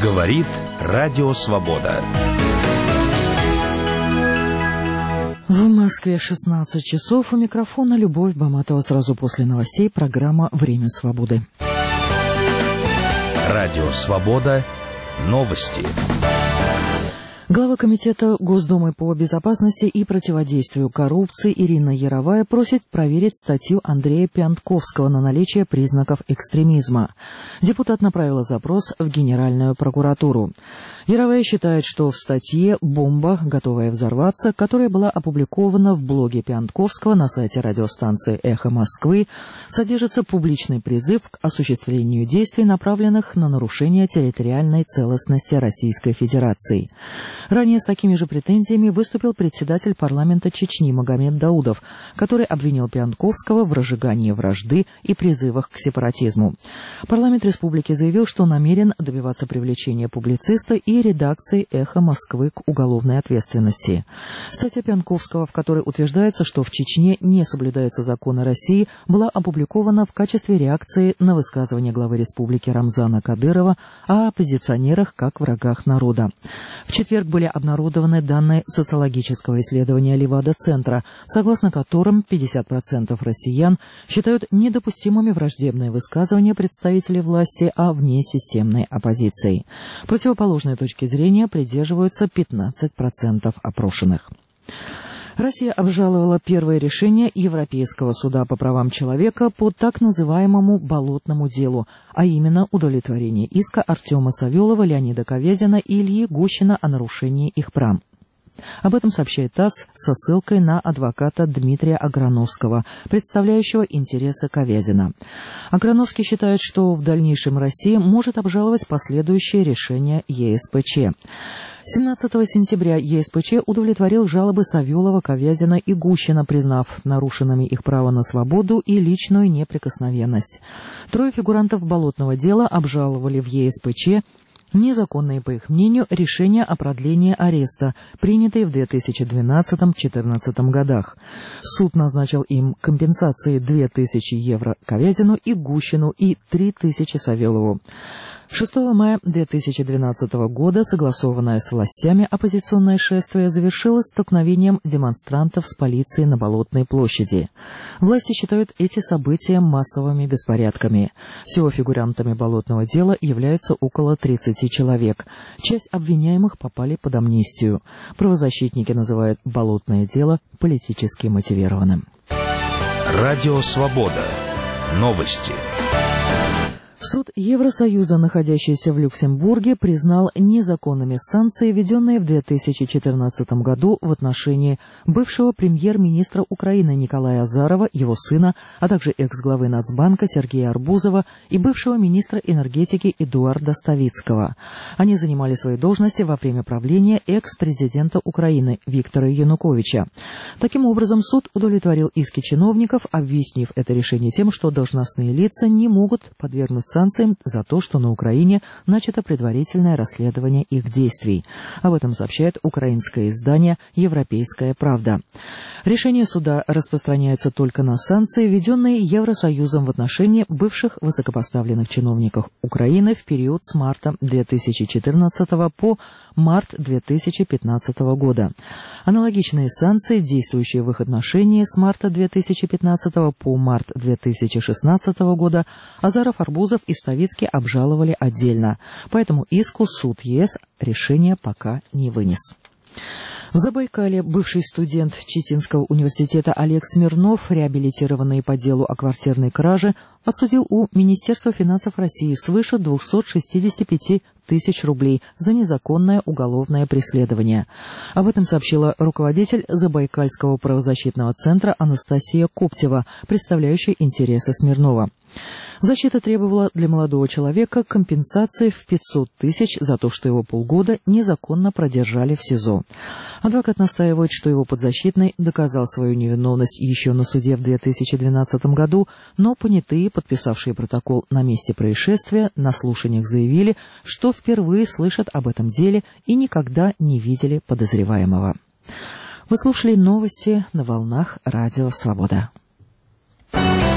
Говорит Радио Свобода. В Москве 16 часов. У микрофона Любовь Баматова. Сразу после новостей программа «Время свободы». Радио Свобода. Новости. Глава Комитета Госдумы по безопасности и противодействию коррупции Ирина Яровая просит проверить статью Андрея Пьянковского на наличие признаков экстремизма. Депутат направила запрос в Генеральную прокуратуру. Яровая считает, что в статье «Бомба, готовая взорваться», которая была опубликована в блоге Пьянковского на сайте радиостанции «Эхо Москвы», содержится публичный призыв к осуществлению действий, направленных на нарушение территориальной целостности Российской Федерации. Ранее с такими же претензиями выступил председатель парламента Чечни Магомед Даудов, который обвинил Пьянковского в разжигании вражды и призывах к сепаратизму. Парламент республики заявил, что намерен добиваться привлечения публициста и редакции «Эхо Москвы» к уголовной ответственности. Статья Пьянковского, в которой утверждается, что в Чечне не соблюдаются законы России, была опубликована в качестве реакции на высказывание главы республики Рамзана Кадырова о оппозиционерах как врагах народа. В четверг были обнародованы данные социологического исследования Левада-центра, согласно которым 50% россиян считают недопустимыми враждебные высказывания представителей власти о внесистемной оппозиции. Противоположной точки зрения придерживаются 15% опрошенных. Россия обжаловала первое решение Европейского суда по правам человека по так называемому «болотному делу», а именно удовлетворение иска Артема Савелова, Леонида Ковязина и Ильи Гущина о нарушении их прав. Об этом сообщает ТАСС со ссылкой на адвоката Дмитрия Аграновского, представляющего интересы Ковязина. Аграновский считает, что в дальнейшем Россия может обжаловать последующие решения ЕСПЧ. 17 сентября ЕСПЧ удовлетворил жалобы Савелова, Ковязина и Гущина, признав нарушенными их право на свободу и личную неприкосновенность. Трое фигурантов болотного дела обжаловали в ЕСПЧ незаконные, по их мнению, решения о продлении ареста, принятые в 2012-2014 годах. Суд назначил им компенсации 2000 евро Ковязину и Гущину и 3000 Савелову. 6 мая 2012 года согласованное с властями оппозиционное шествие завершилось столкновением демонстрантов с полицией на Болотной площади. Власти считают эти события массовыми беспорядками. Всего фигурантами болотного дела являются около 30 человек. Часть обвиняемых попали под амнистию. Правозащитники называют болотное дело политически мотивированным. Радио Свобода. Новости. Суд Евросоюза, находящийся в Люксембурге, признал незаконными санкции, введенные в 2014 году в отношении бывшего премьер-министра Украины Николая Азарова, его сына, а также экс-главы Нацбанка Сергея Арбузова и бывшего министра энергетики Эдуарда Ставицкого. Они занимали свои должности во время правления экс-президента Украины Виктора Януковича. Таким образом, суд удовлетворил иски чиновников, объяснив это решение тем, что должностные лица не могут подвергнуть санкциям за то, что на Украине начато предварительное расследование их действий. Об этом сообщает украинское издание «Европейская правда». Решение суда распространяется только на санкции, введенные Евросоюзом в отношении бывших высокопоставленных чиновников Украины в период с марта 2014 по март 2015 года. Аналогичные санкции, действующие в их отношении с марта 2015 по март 2016 года, Азаров, Арбузов и Ставицкий обжаловали отдельно. По этому иску суд ЕС решение пока не вынес. В Забайкале бывший студент Читинского университета Олег Смирнов, реабилитированный по делу о квартирной краже, отсудил у Министерства финансов России свыше 265 тысяч рублей за незаконное уголовное преследование. Об этом сообщила руководитель Забайкальского правозащитного центра Анастасия Коптева, представляющая интересы Смирнова. Защита требовала для молодого человека компенсации в 500 тысяч за то, что его полгода незаконно продержали в СИЗО. Адвокат настаивает, что его подзащитный доказал свою невиновность еще на суде в 2012 году, но понятые, подписавшие протокол на месте происшествия, на слушаниях заявили, что впервые слышат об этом деле и никогда не видели подозреваемого. Вы слушали новости на волнах Радио Свобода.